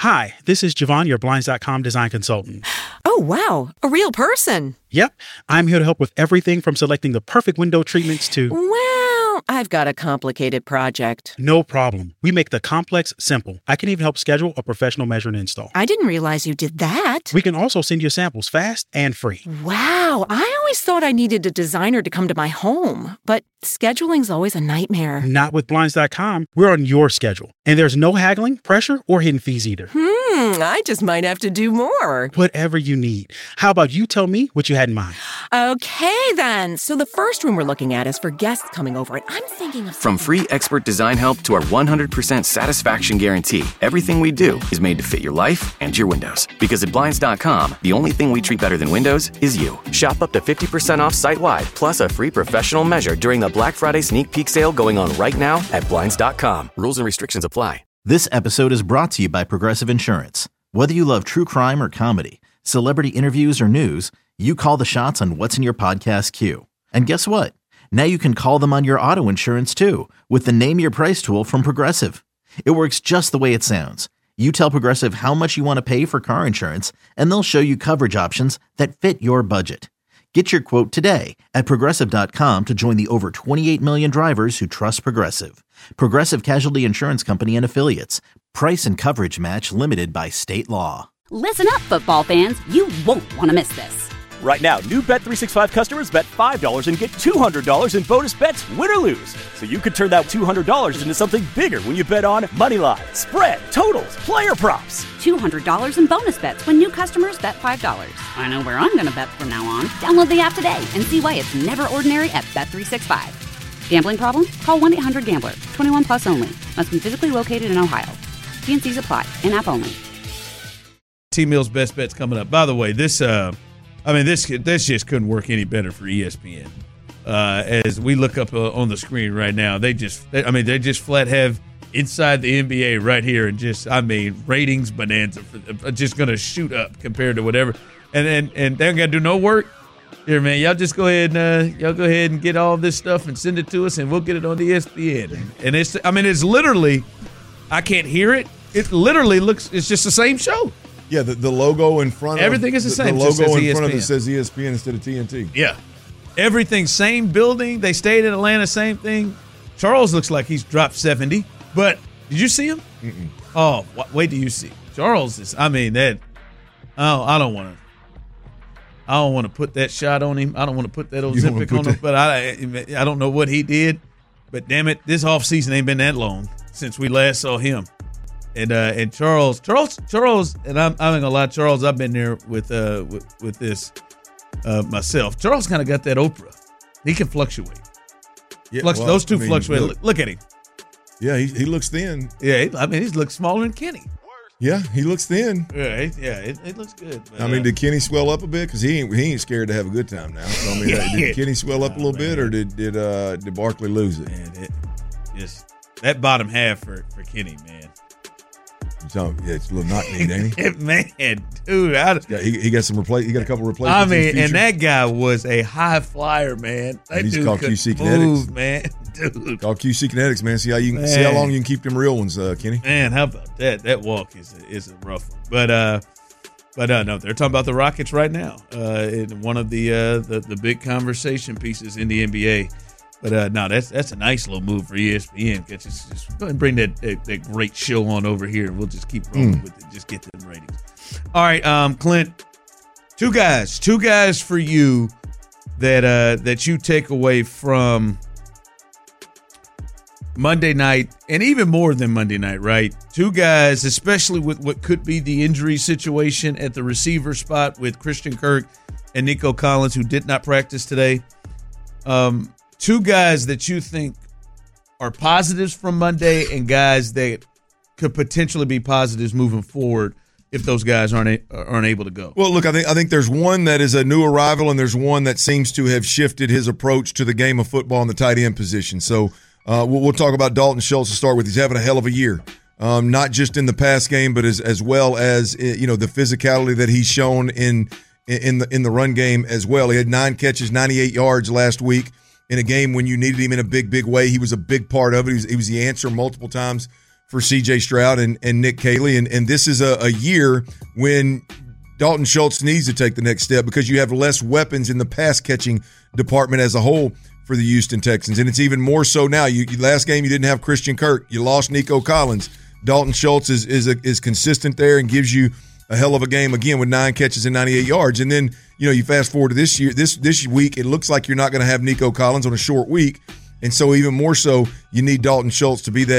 Hi, this is Javon, your Blinds.com design consultant. Oh, wow. A real person. Yep. I'm here to help with everything from selecting the perfect window treatments to... Well, I've got a complicated project. No problem. We make the complex simple. I can even help schedule a professional measure and install. I didn't realize you did that. We can also send you samples fast and free. Wow. I always thought I needed a designer to come to my home, but scheduling's always a nightmare. Not with Blinds.com. We're on your schedule. And there's no haggling, pressure, or hidden fees either. I just might have to do more. Whatever you need. How about you tell me what you had in mind? Okay, then. So the first room we're looking at is for guests coming over, and I'm thinking of... From free expert design help to our 100% satisfaction guarantee, everything we do is made to fit your life and your windows. Because at Blinds.com, the only thing we treat better than windows is you. Shop up to 50% off site-wide, plus a free professional measure during the Black Friday sneak peek sale going on right now at Blinds.com. Rules and restrictions apply. This episode is brought to you by Progressive Insurance. Whether you love true crime or comedy, celebrity interviews or news, you call the shots on what's in your podcast queue. And guess what? Now you can call them on your auto insurance too with the Name Your Price tool from Progressive. It works just the way it sounds. You tell Progressive how much you want to pay for car insurance, and they'll show you coverage options that fit your budget. Get your quote today at Progressive.com to join the over 28 million drivers who trust Progressive. Progressive Casualty Insurance Company and Affiliates. Price and coverage match limited by state law. Listen up, football fans. You won't want to miss this. Right now, new Bet365 customers bet $5 and get $200 in bonus bets, win or lose. So you could turn that $200 into something bigger when you bet on moneyline, spread, totals, player props. $200 in bonus bets when new customers bet $5. I know where I'm going to bet from now on. Download the app today and see why it's never ordinary at Bet365. Gambling problem? Call 1-800-GAMBLER. 21 plus only. Must be physically located in Ohio. T&Cs apply. In-app only. T-Mill's best bets coming up. By the way, this just couldn't work any better for ESPN. As we look up on the screen right now, they just flat have inside the NBA right here, and ratings bonanza are just going to shoot up compared to whatever. And they don't got to do no work. Here, man, y'all just go ahead and get all this stuff and send it to us, and we'll get it on the ESPN. And it's literally, I can't hear it. It literally it's just the same show. Yeah, the logo in front of everything is the same. The logo in ESPN. front of it says ESPN instead of TNT. Yeah, everything same building. They stayed in Atlanta, same thing. Charles looks like he's dropped 70. But did you see him? Mm-mm. Oh, wait till you see Charles is. I don't want to put that shot on him. I don't want to put that Ozempic on him. But I don't know what he did. But damn it, this offseason ain't been that long since we last saw him. And Charles, and I'm gonna lie, Charles, I've been there with this myself. Charles kind of got that Oprah. He can fluctuate. Yeah, those two fluctuate. Look at him. Yeah, he looks thin. Yeah, he looks smaller than Kenny. Yeah, he looks thin. Yeah, it looks good. But, did Kenny swell up a bit? Because he ain't scared to have a good time now. So, did Kenny swell up a little bit, or did Barkley lose it? Man, just that bottom half for Kenny, man. So, yeah, it's a little knock-kneed, ain't he? Man, dude. He got he got a couple replacements. And that guy was a high flyer, man. That he's dude called QC Kinetics. Man. Dude. Called QC Kinetics, man. See how long you can keep them real ones, Kenny. Man, how about that? That walk is a rough one. But no, they're talking about the Rockets right now. In one of the big conversation pieces in the NBA. But no, that's a nice little move for ESPN. Just go ahead and bring that great show on over here. We'll just keep rolling with it. Just get them ratings. All right, Clint. Two guys for you that you take away from Monday night, and even more than Monday night, right? Two guys, especially with what could be the injury situation at the receiver spot with Christian Kirk and Nico Collins, who did not practice today. Two guys that you think are positives from Monday and guys that could potentially be positives moving forward if those guys aren't able to go. Well, look, I think there's one that is a new arrival, and there's one that seems to have shifted his approach to the game of football in the tight end position. So we'll talk about Dalton Schultz to start with. He's having a hell of a year, not just in the pass game, but as well as the physicality that he's shown in the run game as well. He had 9 catches, 98 yards last week. In a game when you needed him in a big way. He was a big part of it. He was the answer multiple times for C.J. Stroud and Nick Caley. And this is a year when Dalton Schultz needs to take the next step because you have less weapons in the pass-catching department as a whole for the Houston Texans. And it's even more so now. Last game you didn't have Christian Kirk. You lost Nico Collins. Dalton Schultz is consistent there and gives you a hell of a game again with 9 catches and 98 yards. And then, you fast forward to this year, this week, it looks like you're not going to have Nico Collins on a short week. And so even more so, you need Dalton Schultz to be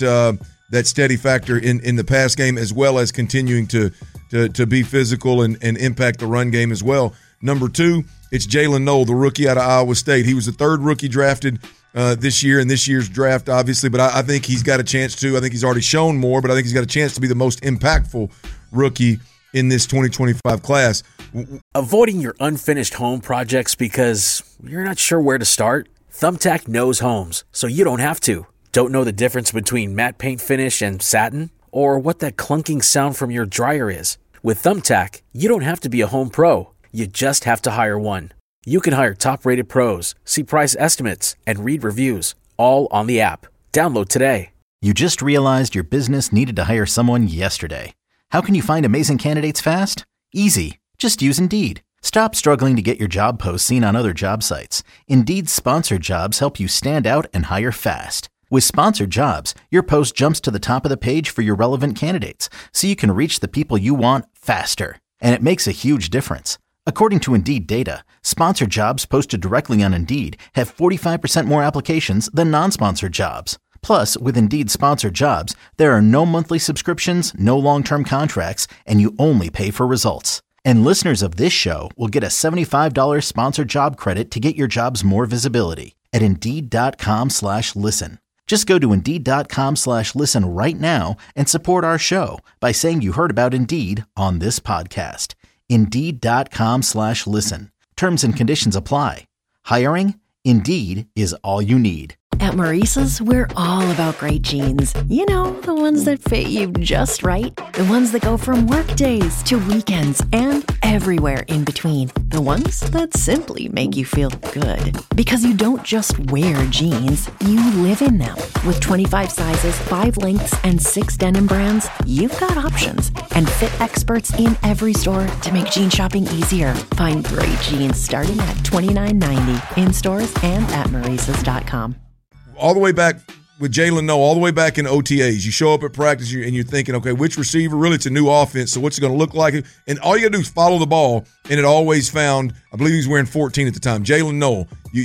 that steady factor in the pass game, as well as continuing to be physical and impact the run game as well. Number 2, it's Jalen Noel, the rookie out of Iowa State. He was the 3rd rookie drafted this year in this year's draft, obviously, but I think he's got a chance to. I think he's already shown more, but I think he's got a chance to be the most impactful rookie in this 2025 class. Avoiding your unfinished home projects because you're not sure where to start? Thumbtack knows homes, so you don't have to. Don't know the difference between matte paint finish and satin? Or what that clunking sound from your dryer is? With Thumbtack, you don't have to be a home pro. You just have to hire one. You can hire top-rated pros, see price estimates, and read reviews, all on the app. Download today. You just realized your business needed to hire someone yesterday. How can you find amazing candidates fast? Easy. Just use Indeed. Stop struggling to get your job posts seen on other job sites. Indeed's sponsored jobs help you stand out and hire fast. With sponsored jobs, your post jumps to the top of the page for your relevant candidates, so you can reach the people you want faster. And it makes a huge difference. According to Indeed data, sponsored jobs posted directly on Indeed have 45% more applications than non-sponsored jobs. Plus, with Indeed sponsored jobs, there are no monthly subscriptions, no long-term contracts, and you only pay for results. And listeners of this show will get a $75 sponsored job credit to get your jobs more visibility at Indeed.com/listen. Just go to Indeed.com/listen right now and support our show by saying you heard about Indeed on this podcast. Indeed.com/listen. Terms and conditions apply. Hiring? Indeed is all you need. At Maurice's, we're all about great jeans. You know, the ones that fit you just right. The ones that go from work days to weekends and everywhere in between. The ones that simply make you feel good. Because you don't just wear jeans, you live in them. With 25 sizes, 5 lengths, and 6 denim brands, you've got options. And fit experts in every store to make jean shopping easier. Find great jeans starting at $29.90 in stores and at Maurice's.com. All the way back with Jalen Noel, all the way back in OTAs. You show up at practice and you're thinking, okay, which receiver? Really, it's a new offense, so what's it going to look like? And all you got to do is follow the ball, and it always found, I believe he was wearing 14 at the time, Jalen Noel.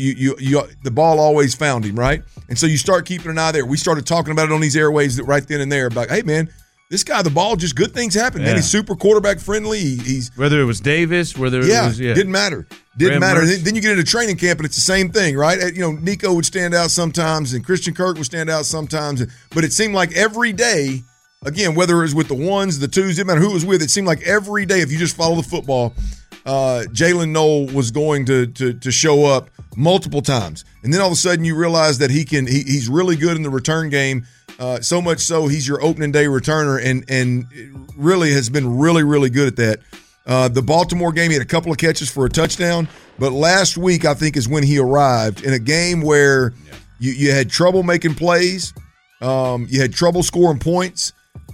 The ball always found him, right? And so you start keeping an eye there. We started talking about it on these airwaves right then and there about, hey, man, this guy, the ball, just good things happen. Yeah. Man, he's super quarterback friendly. He's whether it was Davis, whether it was didn't matter. Didn't matter. Then you get into training camp and it's the same thing, right? Nico would stand out sometimes and Christian Kirk would stand out sometimes. But it seemed like every day, again, whether it was with the ones, the twos, didn't matter who it was with, it seemed like every day, if you just follow the football, Jalen Noel was going to show up multiple times. And then all of a sudden you realize that he's really good in the return game. So much so he's your opening day returner and really has been really, really good at that. The Baltimore game, he had a couple of catches for a touchdown, but last week I think is when he arrived in a game where you had trouble making plays, you had trouble scoring points,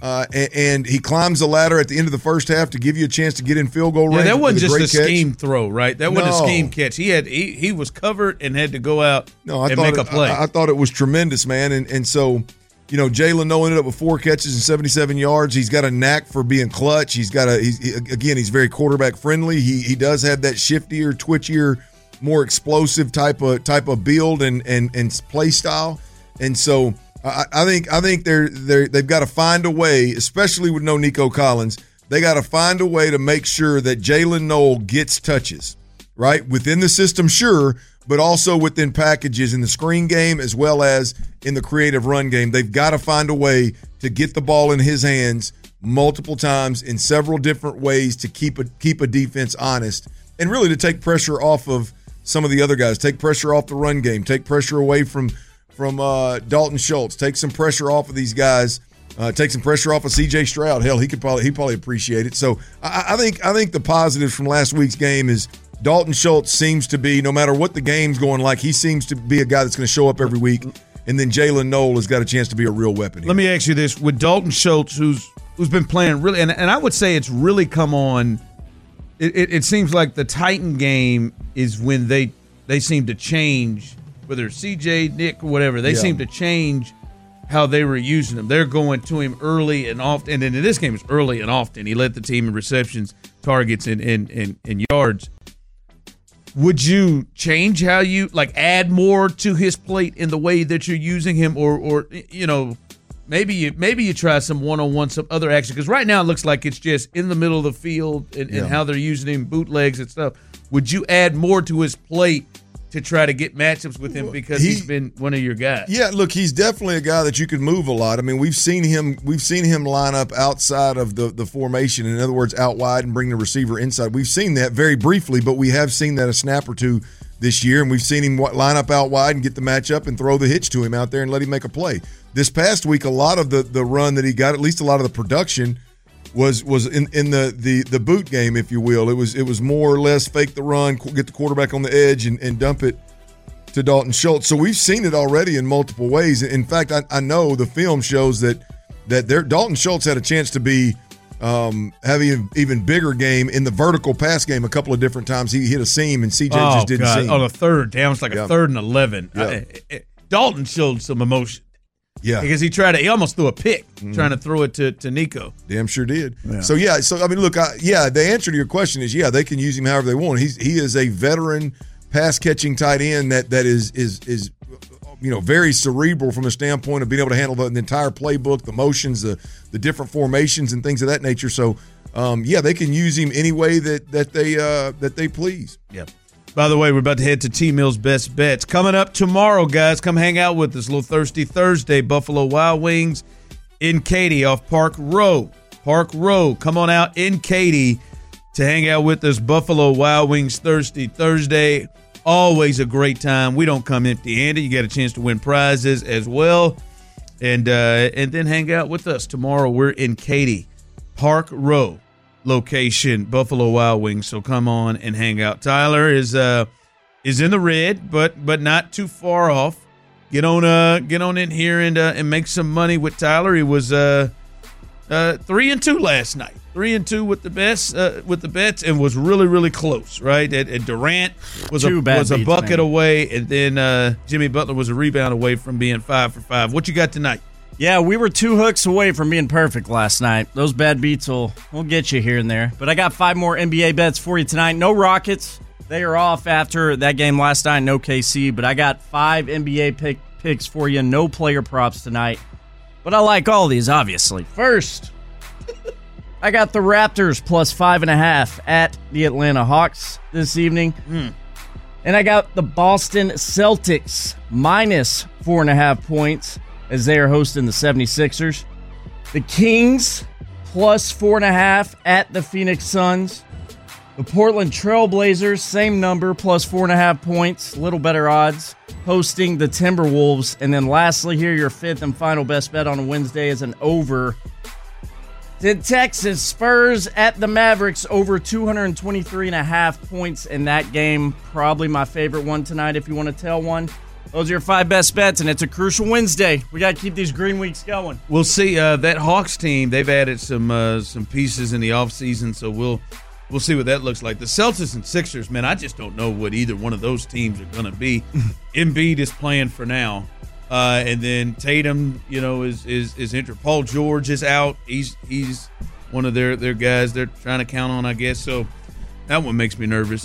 and he climbs the ladder at the end of the first half to give you a chance to get in field goal range. Yeah, that wasn't just a scheme throw, right? That wasn't a scheme catch. He was covered and had to go out and make a play. I thought it was tremendous, man, and so. Jalen Noel ended up with 4 catches and 77 yards. He's got a knack for being clutch. He's very quarterback friendly. He does have that shiftier, twitchier, more explosive type of build and play style. And so I think they've got to find a way, especially with no Nico Collins. They got to find a way to make sure that Jalen Noel gets touches, right? Within the system, sure, but also within packages in the screen game as well as in the creative run game. They've got to find a way to get the ball in his hands multiple times in several different ways to keep a defense honest and really to take pressure off of some of the other guys, take pressure off the run game, take pressure away from Dalton Schultz, take some pressure off of these guys, take some pressure off of C.J. Stroud. Hell, he probably appreciate it. So I think the positives from last week's game is Dalton Schultz seems to be, no matter what the game's going like, he seems to be a guy that's going to show up every week and then Jalen Noel has got a chance to be a real weapon here. Let me ask you this. With Dalton Schultz, who's been playing really – and I would say it's really come on – it seems like the Titan game is when they seem to change, whether it's CJ, Nick, or whatever. They seem to change how they were using him. They're going to him early and often. And then in this game, it's early and often. He led the team in receptions, targets, and yards. Would you change how you add more to his plate in the way that you're using him, or maybe you try some one-on-one, some other action? Because right now it looks like it's just in the middle of the field and how they're using him, bootlegs and stuff. Would you add more to his plate to try to get matchups with him because he's been one of your guys? Yeah, look, he's definitely a guy that you could move a lot. I mean, we've seen him line up outside of the formation. In other words, out wide and bring the receiver inside. We've seen that very briefly, but we have seen that a snap or two this year, and we've seen him line up out wide and get the matchup and throw the hitch to him out there and let him make a play. This past week, a lot of the run that he got, at least a lot of the production, was in the boot game, if you will. It was more or less fake the run, get the quarterback on the edge, and dump it to Dalton Schultz. So we've seen it already in multiple ways. In fact, I know the film shows that Dalton Schultz had a chance to be have an even bigger game in the vertical pass game a couple of different times. He hit a seam, and CJ just didn't see him. On a third down, it's like a 3rd and 11. Yeah. Dalton showed some emotion. Yeah, because he almost threw a pick trying to throw it to Nico. Damn sure did. Yeah. So I mean, look, the answer to your question is they can use him however they want. He is a veteran pass catching tight end that is very cerebral from the standpoint of being able to handle the entire playbook, the motions, the different formations and things of that nature. So they can use him any way that they please. Yeah. By the way, we're about to head to T-Mill's Best Bets. Coming up tomorrow, guys, come hang out with us. A little Thirsty Thursday, Buffalo Wild Wings in Katy off Park Row. Park Row. Come on out in Katy to hang out with us. Buffalo Wild Wings Thirsty Thursday. Always a great time. We don't come empty-handed. You got a chance to win prizes as well. And then hang out with us. Tomorrow we're in Katy, Park Row location, Buffalo Wild Wings. So come on and hang out. Tyler is in the red, but not too far off. Get on in here and make some money with Tyler. He was 3-2 last night. 3-2 with the bets, and was really, really close. Right, at Durant was a bucket away, and then Jimmy Butler was a rebound away from being 5 for 5. What you got tonight? Yeah, we were 2 hooks away from being perfect last night. Those bad beats will get you here and there. But I got 5 more NBA bets for you tonight. No Rockets. They are off after that game last night. No KC. But I got 5 NBA picks for you. No player props tonight. But I like all these, obviously. First, I got the Raptors plus 5.5 at the Atlanta Hawks this evening. And I got the Boston Celtics minus 4.5 points as they are hosting the 76ers. The Kings plus 4.5 at the Phoenix Suns. The Portland Trailblazers, same number, plus 4.5 points, little better odds, hosting the Timberwolves. And then lastly here, your 5th and final best bet on a Wednesday is an over. The Texas Spurs at the Mavericks, over 223.5 points in that game. Probably my favorite one tonight if you want to tell one. Those are your 5 best bets, and it's a crucial Wednesday. We got to keep these green weeks going. We'll see. That Hawks team, they've added some pieces in the offseason, so we'll see what that looks like. The Celtics and Sixers, man, I just don't know what either one of those teams are going to be. Embiid is playing for now, and then Tatum, is injured. Paul George is out. He's one of their guys they're trying to count on, I guess. So that one makes me nervous.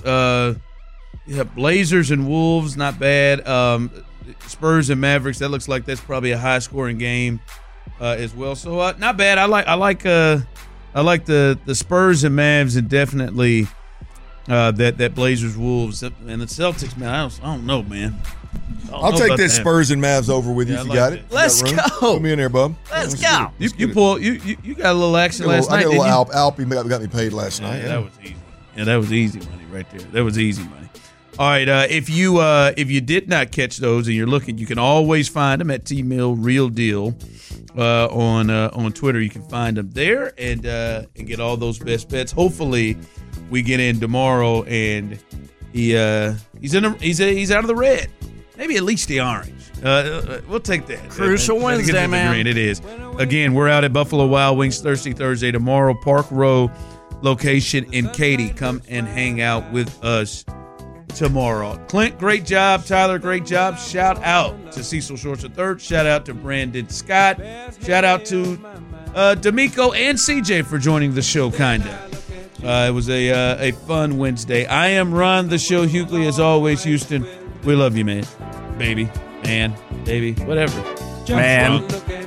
Blazers and Wolves, not bad. Spurs and Mavericks, that looks like that's probably a high-scoring game as well. So not bad. I like the Spurs and Mavs, and definitely that Blazers Wolves and the Celtics. Man, I don't know, man. I'll take that Spurs and Mavs over with you if you got it. Let's go. Put me in there, bub. Let's go. You got a little action last night. I got a little Alpy got me paid last night. Yeah, that was easy. Yeah, that was easy money right there. That was easy money. All right, if you did not catch those and you're looking, you can always find them at T-Mill Real Deal on Twitter. You can find them there and get all those best bets. Hopefully, we get in tomorrow and he's out of the red, maybe at least the orange. We'll take that. Crucial Wednesday, man. Green. It is. Again, we're out at Buffalo Wild Wings Thursday tomorrow. Park Row location in Katy. Come and hang out with us tomorrow. Clint, great job. Tyler, great job. Shout out to Cecil Shorts III. Shout out to Brandon Scott. Shout out to D'Amico and CJ for joining the show, kinda. It was a fun Wednesday. I am Ron, the show Hughley, as always. Houston, we love you, man. Baby, man, baby, whatever. Man.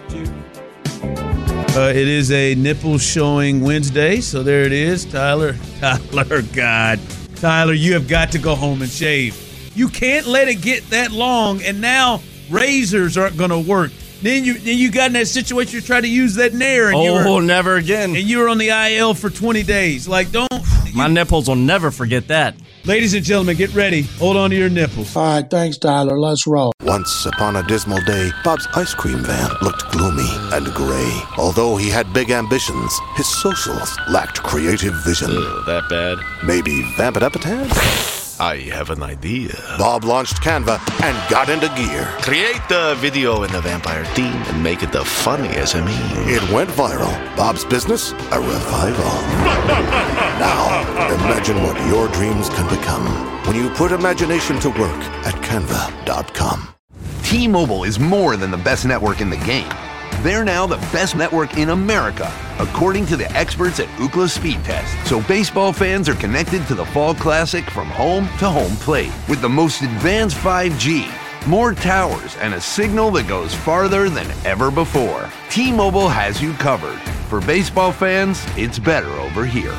It is a nipple showing Wednesday, so there it is. Tyler, God. Tyler, you have got to go home and shave. You can't let it get that long, and now razors aren't going to work. Then you got in that situation, you're trying to use that Nair. And never again. And you were on the IL for 20 days. Like, don't. My nipples will never forget that. Ladies and gentlemen, get ready. Hold on to your nipples. All right, thanks, Tyler. Let's roll. Once upon a dismal day, Bob's ice cream van looked gloomy and gray. Although he had big ambitions, his socials lacked creative vision. That bad? Maybe vamp it up a tad? I have an idea. Bob launched Canva and got into gear. Create the video in the vampire theme and make it the funniest SME. It went viral. Bob's business, a revival. Now, imagine what your dreams can become when you put imagination to work at Canva.com. T-Mobile is more than the best network in the game. They're now the best network in America, according to the experts at Ookla Speed Test. So baseball fans are connected to the Fall Classic from home to home plate with the most advanced 5G, more towers, and a signal that goes farther than ever before. T-Mobile has you covered. For baseball fans, it's better over here.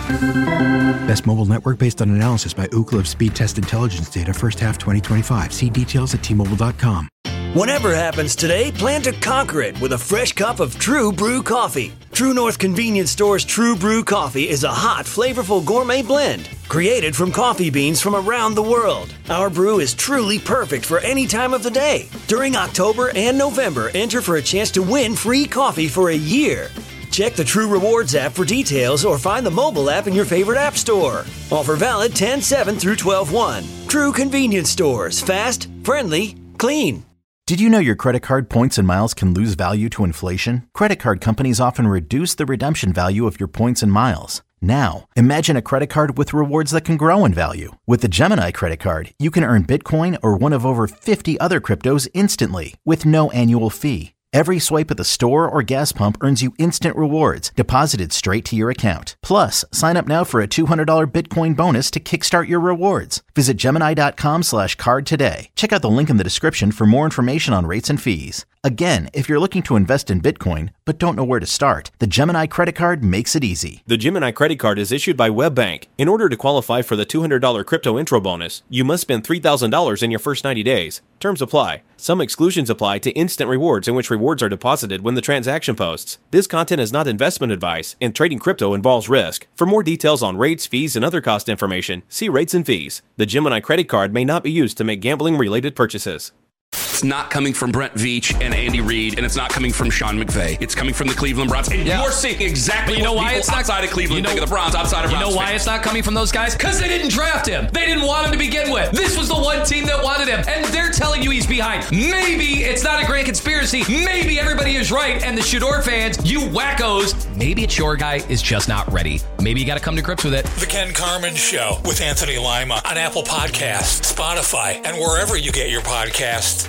Best mobile network based on analysis by Ookla Speed Test Intelligence data first half 2025. See details at T-Mobile.com. Whatever happens today, plan to conquer it with a fresh cup of True Brew coffee. True North Convenience Store's True Brew coffee is a hot, flavorful gourmet blend created from coffee beans from around the world. Our brew is truly perfect for any time of the day. During October and November, enter for a chance to win free coffee for a year. Check the True Rewards app for details or find the mobile app in your favorite app store. Offer valid 10/7 through 12/1. True Convenience Stores. Fast, friendly, clean. Did you know your credit card points and miles can lose value to inflation? Credit card companies often reduce the redemption value of your points and miles. Now, imagine a credit card with rewards that can grow in value. With the Gemini credit card, you can earn Bitcoin or one of over 50 other cryptos instantly with no annual fee. Every swipe at the store or gas pump earns you instant rewards deposited straight to your account. Plus, sign up now for a $200 Bitcoin bonus to kickstart your rewards. Visit Gemini.com/card today. Check out the link in the description for more information on rates and fees. Again, if you're looking to invest in Bitcoin but don't know where to start, the Gemini credit card makes it easy. The Gemini credit card is issued by WebBank. In order to qualify for the $200 crypto intro bonus, you must spend $3,000 in your first 90 days. Terms apply. Some exclusions apply to instant rewards in which rewards are deposited when the transaction posts. This content is not investment advice, and trading crypto involves risk. For more details on rates, fees, and other cost information, see rates and fees. The Gemini credit card may not be used to make gambling-related purchases. It's not coming from Brent Veach and Andy Reid, and it's not coming from Sean McVay. It's coming from the Cleveland Browns. And you're seeing exactly what people outside of Cleveland think of the Browns, outside of Browns. You know why it's not coming from those guys? Because they didn't draft him. They didn't want him to begin with. This was the one team that wanted him, and they're telling you he's behind. Maybe it's not a grand conspiracy. Maybe everybody is right, and the Shador fans, you wackos, maybe it's your guy is just not ready. Maybe you got to come to grips with it. The Ken Carman Show with Anthony Lima on Apple Podcasts, Spotify, and wherever you get your podcasts.